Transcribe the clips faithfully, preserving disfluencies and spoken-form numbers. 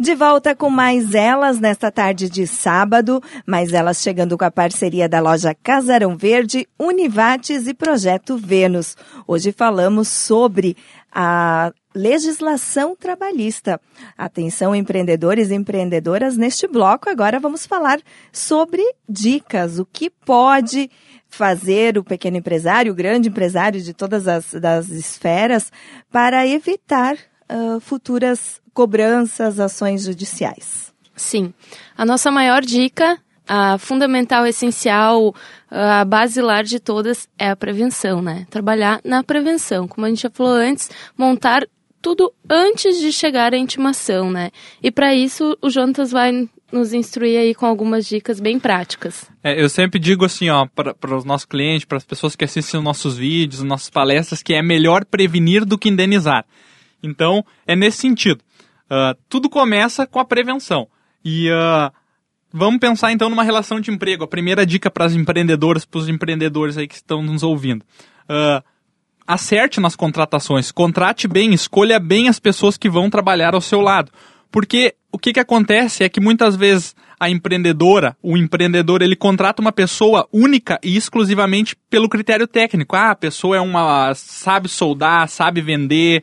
De volta com mais elas nesta tarde de sábado, mais elas chegando com a parceria da loja Casarão Verde, Univates e Projeto Vênus. Hoje falamos sobre a legislação trabalhista. Atenção, empreendedores e empreendedoras, neste bloco agora vamos falar sobre dicas, o que pode fazer o pequeno empresário, o grande empresário de todas as das esferas para evitar uh, futuras cobranças, ações judiciais. Sim. A nossa maior dica, a fundamental, essencial, a basilar de todas é a prevenção, né? Trabalhar na prevenção. Como a gente já falou antes, montar tudo antes de chegar à intimação, né? E para isso o Jonatas vai nos instruir aí com algumas dicas bem práticas. É, eu sempre digo assim, ó, para os nossos clientes, para as pessoas que assistem os nossos vídeos, nossas palestras, que é melhor prevenir do que indenizar. Então, é nesse sentido. Uh, tudo começa com a prevenção. E uh, vamos pensar então numa relação de emprego. A primeira dica para as empreendedoras, para os empreendedores aí que estão nos ouvindo. Uh, acerte nas contratações, contrate bem, escolha bem as pessoas que vão trabalhar ao seu lado. Porque o que, que acontece é que muitas vezes a empreendedora, o empreendedor, ele contrata uma pessoa única e exclusivamente pelo critério técnico. Ah, a pessoa é uma, sabe soldar, sabe vender,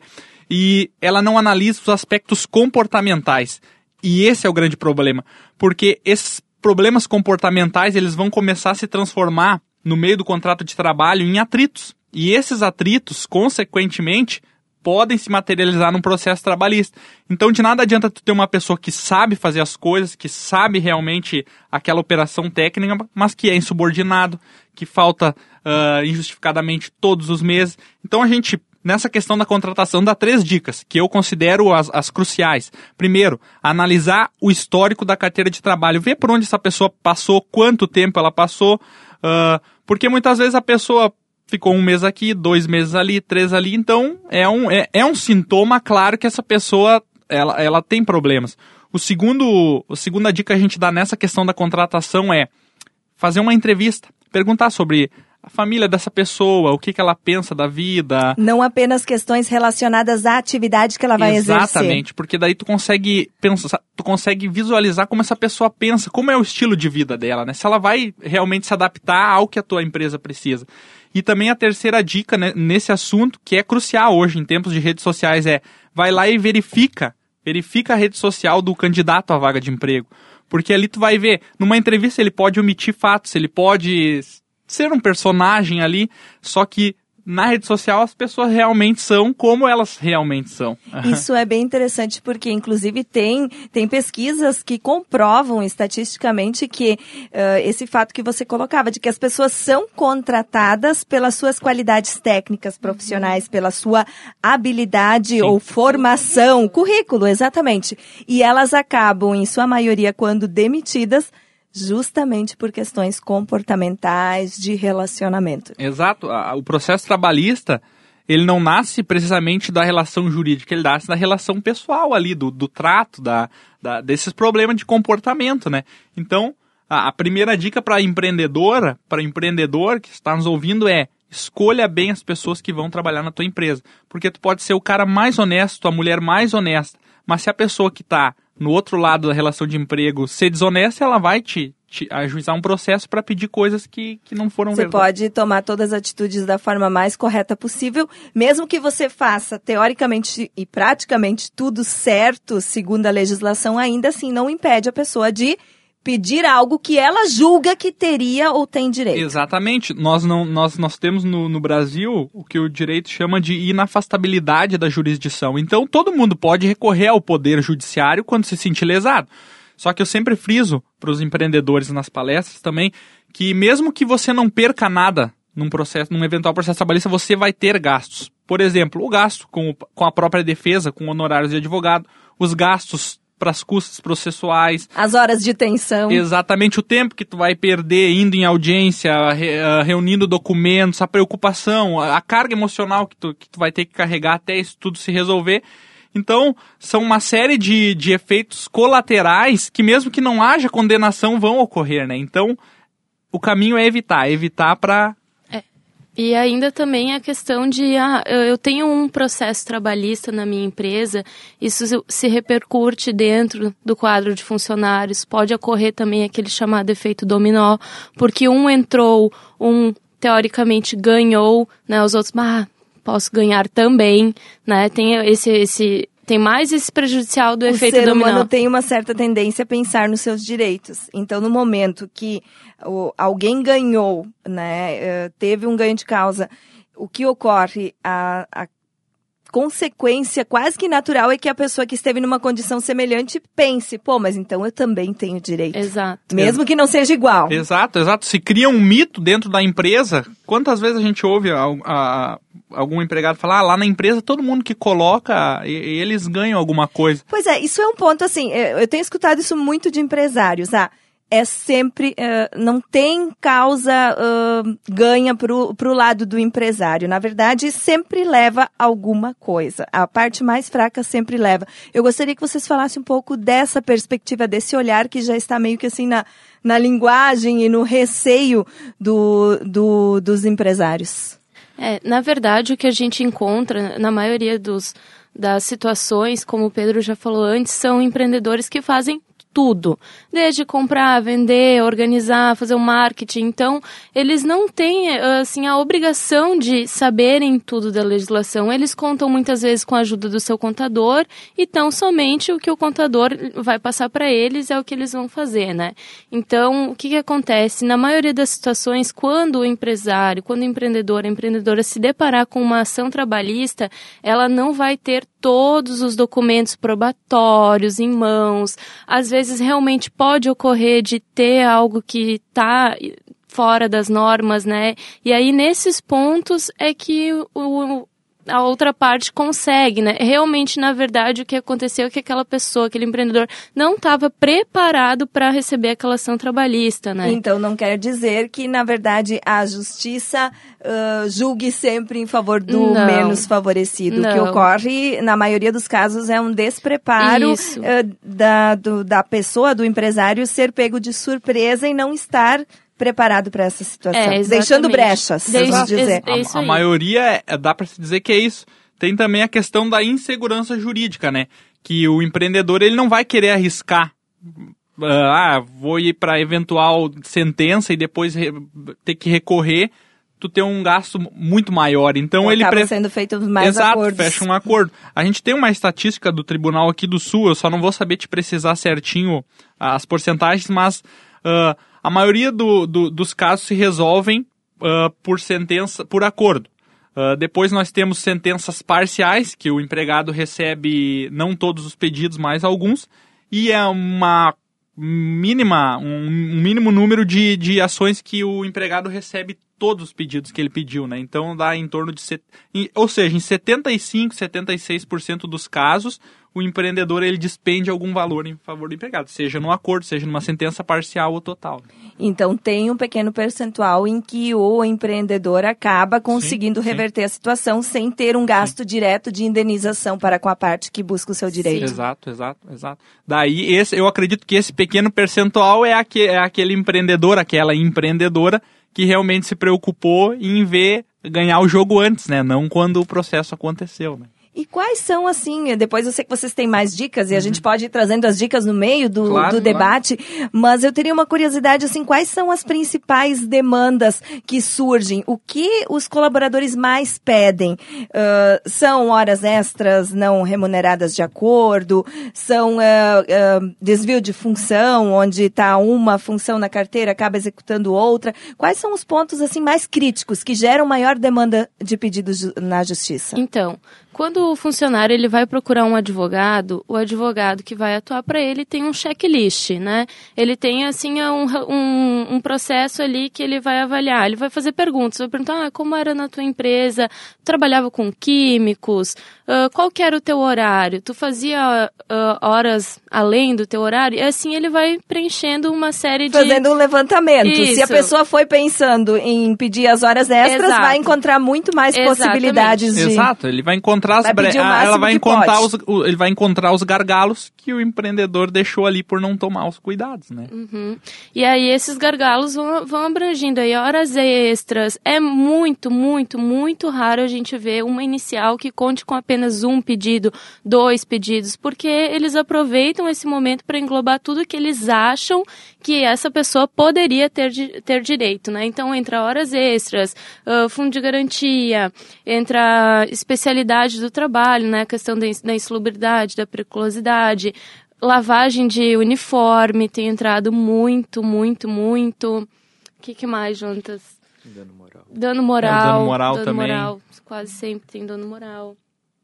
e ela não analisa os aspectos comportamentais. E esse é o grande problema, porque esses problemas comportamentais eles vão começar a se transformar no meio do contrato de trabalho em atritos. E esses atritos, consequentemente, podem se materializar num processo trabalhista. Então, de nada adianta tu ter uma pessoa que sabe fazer as coisas, que sabe realmente aquela operação técnica, mas que é insubordinado, que falta uh, injustificadamente todos os meses. Então, a gente, nessa questão da contratação, dá três dicas, que eu considero as, as cruciais. Primeiro, analisar o histórico da carteira de trabalho, ver por onde essa pessoa passou, quanto tempo ela passou, uh, porque muitas vezes a pessoa ficou um mês aqui, dois meses ali, três ali, então é um, é, é um sintoma claro que essa pessoa ela, ela tem problemas. O segundo, a segunda dica que a gente dá nessa questão da contratação é fazer uma entrevista, perguntar sobre a família dessa pessoa, o que, que ela pensa da vida. Não apenas questões relacionadas à atividade que ela vai Exatamente, exercer. Exatamente, porque daí tu consegue pensar, tu consegue visualizar como essa pessoa pensa, como é o estilo de vida dela, né? Se ela vai realmente se adaptar ao que a tua empresa precisa. E também a terceira dica, né, nesse assunto, que é crucial hoje em tempos de redes sociais, é vai lá e verifica, verifica a rede social do candidato à vaga de emprego. Porque ali tu vai ver, numa entrevista ele pode omitir fatos, ele pode ser um personagem ali, só que na rede social as pessoas realmente são como elas realmente são. Isso é bem interessante porque, inclusive, tem, tem pesquisas que comprovam estatisticamente que uh, esse fato que você colocava, de que as pessoas são contratadas pelas suas qualidades técnicas profissionais, pela sua habilidade Sim. ou formação, currículo, exatamente. E elas acabam, em sua maioria, quando demitidas, justamente por questões comportamentais, de relacionamento. Exato. O processo trabalhista, ele não nasce precisamente da relação jurídica, ele nasce da relação pessoal ali, do, do trato, da, da, desses problemas de comportamento, né? Então, a, a primeira dica para a empreendedora, para o empreendedor que está nos ouvindo é: escolha bem as pessoas que vão trabalhar na tua empresa. Porque tu pode ser o cara mais honesto, a mulher mais honesta, mas se a pessoa que está no outro lado da relação de emprego ser desonesta, ela vai te, te ajuizar um processo para pedir coisas que, que não foram Você verdade. pode tomar todas as atitudes da forma mais correta possível, mesmo que você faça teoricamente e praticamente tudo certo, segundo a legislação, ainda assim não impede a pessoa de pedir algo que ela julga que teria ou tem direito. Exatamente. Nós, não, nós, nós temos no, no Brasil o que o direito chama de inafastabilidade da jurisdição. Então, todo mundo pode recorrer ao poder judiciário quando se sentir lesado. Só que eu sempre friso para os empreendedores nas palestras também que mesmo que você não perca nada num processo, num eventual processo trabalhista, você vai ter gastos. Por exemplo, o gasto com, com a própria defesa, com honorários de advogado, os gastos para as custas processuais. As horas de tensão. Exatamente, o tempo que tu vai perder indo em audiência, re, uh, reunindo documentos, a preocupação, a, a carga emocional que tu, que tu vai ter que carregar até isso tudo se resolver. Então, são uma série de, de efeitos colaterais que mesmo que não haja condenação vão ocorrer, né? Então, o caminho é evitar, evitar para... E ainda também a questão de, ah, eu tenho um processo trabalhista na minha empresa, isso se repercute dentro do quadro de funcionários, pode ocorrer também aquele chamado efeito dominó, porque um entrou, um teoricamente ganhou, né, os outros, ah, posso ganhar também, né, tem esse... esse Tem mais esse prejudicial do o efeito ser dominó. humano tem uma certa tendência a pensar nos seus direitos. Então, no momento que o, alguém ganhou, né, teve um ganho de causa, o que ocorre, a, a consequência quase que natural é que a pessoa que esteve numa condição semelhante pense, pô, mas então eu também tenho direito. Exato. Mesmo que não seja igual. Exato, exato. Se cria um mito dentro da empresa, quantas vezes a gente ouve a, a, algum empregado falar, ah, lá na empresa todo mundo que coloca, e, e eles ganham alguma coisa. Pois é, isso é um ponto assim, eu tenho escutado isso muito de empresários, ah, é sempre, uh, não tem causa uh, ganha pro, pro lado do empresário. Na verdade, sempre leva alguma coisa. A parte mais fraca sempre leva. Eu gostaria que vocês falassem um pouco dessa perspectiva, desse olhar que já está meio que assim na, na linguagem e no receio do, do, dos empresários. É, na verdade, o que a gente encontra na maioria dos, das situações, como o Pedro já falou antes, são empreendedores que fazem tudo, desde comprar, vender, organizar, fazer o marketing. Então, eles não têm assim, a obrigação de saberem tudo da legislação. Eles contam muitas vezes com a ajuda do seu contador e tão somente o que o contador vai passar para eles é o que eles vão fazer, né? Então, o que, que acontece? Na maioria das situações, quando o empresário, quando o empreendedor, a empreendedora se deparar com uma ação trabalhista, ela não vai ter todos os documentos probatórios em mãos. Às vezes, realmente pode ocorrer de ter algo que está fora das normas, né? E aí, nesses pontos, é que o, a outra parte consegue, né? Realmente, na verdade, o que aconteceu é que aquela pessoa, aquele empreendedor, não estava preparado para receber aquela ação trabalhista, né? Então, não quer dizer que, na verdade, a justiça uh, julgue sempre em favor do não. menos favorecido. Não. O que ocorre, na maioria dos casos, é um despreparo uh, da, do, da pessoa, do empresário, ser pego de surpresa e não estar preparado para essa situação, é, deixando brechas, Deixa, vamos dizer. É, é a, a maioria, é, dá para se dizer que é isso. Tem também a questão da insegurança jurídica, né? Que o empreendedor ele não vai querer arriscar. Uh, ah, vou ir para eventual sentença e depois re, ter que recorrer, tu ter um gasto muito maior. Então Acaba ele pre... sendo feito mais Exato, acordos. fecha um acordo. A gente tem uma estatística do Tribunal aqui do Sul, eu só não vou saber te precisar certinho as porcentagens, mas uh, a maioria do, do, dos casos se resolvem uh, por sentença, por acordo. Uh, depois nós temos sentenças parciais, que o empregado recebe não todos os pedidos, mas alguns, e é uma mínima, um, um mínimo número de, de ações que o empregado recebe todos os pedidos que ele pediu, né? Então dá em torno de... Set... Ou seja, em setenta e cinco, setenta e seis por cento dos casos, o empreendedor ele despende algum valor em favor do empregado, seja num acordo, seja numa sentença parcial ou total. Então tem um pequeno percentual em que o empreendedor acaba conseguindo sim, reverter sim. a situação sem ter um gasto sim. direto de indenização para com a parte que busca o seu direito. Sim. Exato, exato, exato. Daí esse, eu acredito que esse pequeno percentual é, aque, é aquele empreendedor, aquela empreendedora que realmente se preocupou em ver ganhar o jogo antes, né? Não quando o processo aconteceu, né? E quais são, assim, depois eu sei que vocês têm mais dicas e a uhum. gente pode ir trazendo as dicas no meio do, claro, do debate, claro. Mas eu teria uma curiosidade, assim, quais são as principais demandas que surgem? O que os colaboradores mais pedem? Uh, são horas extras não remuneradas de acordo? São uh, uh, desvio de função, onde está uma função na carteira, acaba executando outra? Quais são os pontos, assim, mais críticos que geram maior demanda de pedidos na justiça? Então, quando o funcionário ele vai procurar um advogado, o advogado que vai atuar para ele tem um checklist, né? Ele tem, assim, um, um, um processo ali que ele vai avaliar. Ele vai fazer perguntas, vai perguntar ah, como era na tua empresa, tu trabalhava com químicos, uh, qual que era o teu horário, tu fazia uh, horas além do teu horário? E assim ele vai preenchendo uma série de... Fazendo um levantamento. Isso. Se a pessoa foi pensando em pedir as horas extras, Exato. Vai encontrar muito mais Exatamente. possibilidades de... Exato, ele vai encontrar as vai vai pedir o máximo ela vai que encontrar pode. os, ele vai encontrar os gargalos que o empreendedor deixou ali por não tomar os cuidados, né? Uhum. E aí esses gargalos vão, vão abrangindo aí horas extras. É muito, muito, muito raro a gente ver uma inicial que conte com apenas um pedido, dois pedidos, porque eles aproveitam esse momento para englobar tudo que eles acham que essa pessoa poderia ter, ter direito, né? Então entra horas extras, uh, fundo de garantia, entra especialidade do trabalho, né? A questão da, da insalubridade, da periculosidade, lavagem de uniforme tem entrado muito, muito, muito. O que, que mais, Jontas? Dano moral. Dano moral. É, o dano moral dano também. Moral. Quase sempre tem dano moral.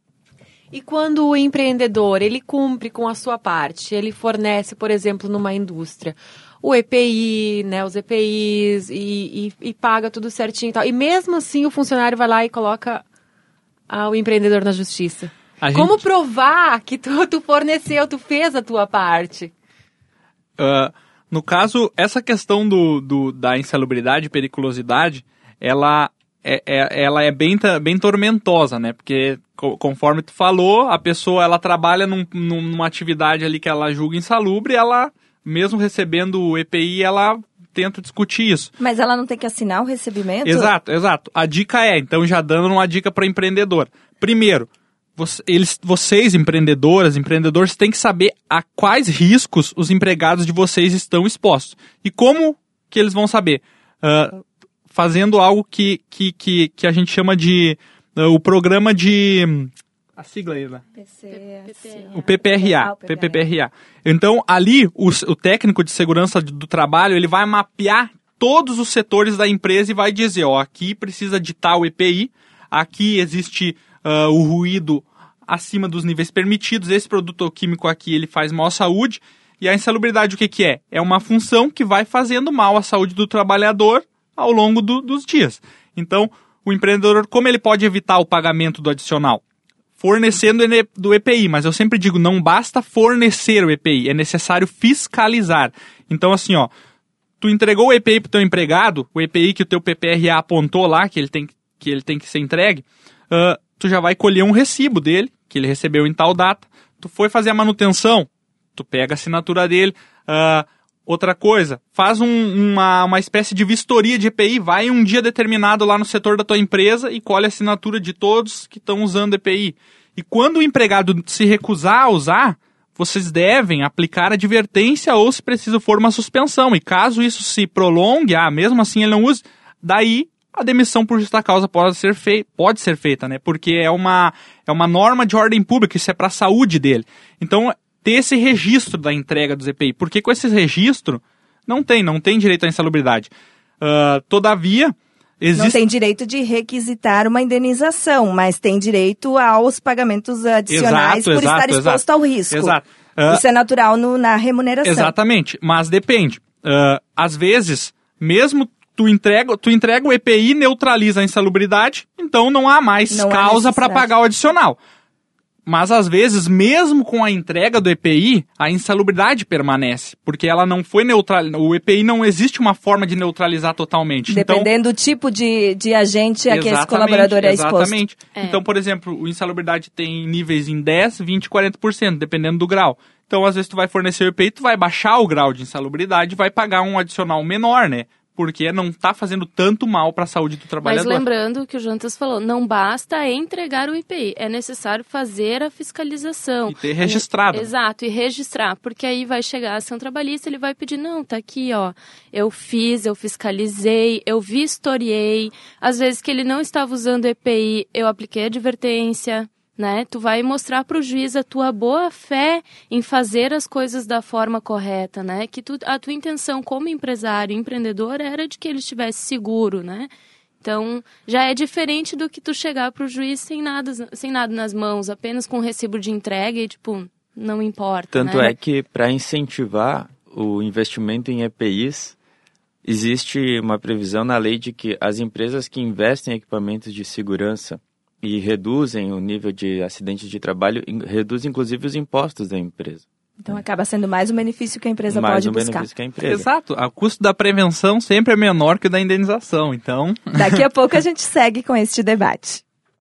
E quando o empreendedor, ele cumpre com a sua parte, ele fornece, por exemplo, numa indústria, o E P I, né, os E P Is, e, e, e paga tudo certinho e tal. E mesmo assim o funcionário vai lá e coloca ah, o empreendedor na justiça. A Como gente- provar que tu, tu forneceu, tu fez a tua parte? Uh, no caso, essa questão do, do- da insalubridade e periculosidade, ela é, é- ela é bem, ta- bem tormentosa, né? Porque, co- conforme tu falou, a pessoa ela trabalha num- num- numa atividade ali que ela julga insalubre, ela, mesmo recebendo o E P I, ela tenta discutir isso. Mas ela não tem que assinar o recebimento? Exato, exato. A dica é, então já dando uma dica para empreendedor. Primeiro, você- eles, vocês, empreendedoras, empreendedores, têm que saber a quais riscos os empregados de vocês estão expostos. E como que eles vão saber? Ah, fazendo algo que, que, que, que a gente chama de ah, o programa de... A sigla aí, né? P C, O P P R A, Ah, o P P R A. P P R A. Então, ali, o, o técnico de segurança do trabalho, ele vai mapear todos os setores da empresa e vai dizer, ó, aqui precisa de tal E P I, aqui existe ah, o ruído acima dos níveis permitidos, esse produto químico aqui, ele faz mal à saúde, e a insalubridade o que que é? É uma função que vai fazendo mal à saúde do trabalhador ao longo do- dos dias. Então, o empreendedor, como ele pode evitar o pagamento do adicional? Fornecendo ene- do E P I, mas eu sempre digo, não basta fornecer o E P I, é necessário fiscalizar. Então, assim, ó, tu entregou o E P I pro teu empregado, o E P I que o teu P P R A apontou lá, que ele tem que, ele tem que ser entregue, ah, tu já vai colher um recibo dele, que ele recebeu em tal data. Tu foi fazer a manutenção, tu pega a assinatura dele. Ah, outra coisa, faz um- uma, uma espécie de vistoria de E P I, vai um dia determinado lá no setor da tua empresa e colhe a assinatura de todos que estão usando E P I. E quando o empregado se recusar a usar, vocês devem aplicar advertência ou, se preciso for, uma suspensão. E caso isso se prolongue, ah, mesmo assim ele não use, daí a demissão por justa causa pode ser, fei- pode ser feita, né? Porque é uma, é uma norma de ordem pública, isso é para a saúde dele. Então, ter esse registro da entrega dos E P I, porque com esse registro, não tem, não tem direito à insalubridade. Ah, todavia, Não existe... tem direito de requisitar uma indenização, mas tem direito aos pagamentos adicionais Exato, por exato, estar exposto exato. ao risco. Exato. Ah, Isso é natural no- na remuneração. Exatamente, mas depende. Ah, às vezes, mesmo tu entrega, tu entrega o E P I, neutraliza a insalubridade, então não há mais Não há causa para necessidade. pagar o adicional. Mas às vezes, mesmo com a entrega do E P I, a insalubridade permanece, porque ela não foi neutralizada. O E P I não existe uma forma de neutralizar totalmente. Então, Dependendo do tipo de, de agente a que esse Exatamente, colaborador é exposto. Exatamente. É. Então, por exemplo, o insalubridade tem níveis em dez, vinte, quarenta por cento, dependendo do grau. Então, às vezes, tu vai fornecer o E P I, tu vai baixar o grau de insalubridade e vai pagar um adicional menor, né? Porque não está fazendo tanto mal para a saúde do Mas trabalhador. lembrando que o Jantas falou, não basta entregar o I P I, é necessário fazer a fiscalização. E ter registrado. É, exato, e registrar, porque aí vai chegar a ação trabalhista, ele vai pedir, não, tá aqui, ó, eu fiz, eu fiscalizei, eu vistoriei, às vezes que ele não estava usando o I P I, eu apliquei advertência, né? Tu vai mostrar para o juiz a tua boa fé em fazer as coisas da forma correta, né? Que tu, a tua intenção como empresário, empreendedor, era de que ele estivesse seguro, né? Então, já é diferente do que tu chegar para o juiz sem nada, sem nada nas mãos, apenas com recibo de entrega e, tipo, não importa, Tanto né? é que, para incentivar o investimento em E P Is, existe uma previsão na lei de que as empresas que investem em equipamentos de segurança e reduzem o nível de acidentes de trabalho, in- reduzem inclusive os impostos da empresa. Então acaba sendo mais um benefício que a empresa Mais pode um buscar. benefício que a empresa. Exato. O custo da prevenção sempre é menor que o da indenização. Então, Daqui a pouco a gente segue com este debate.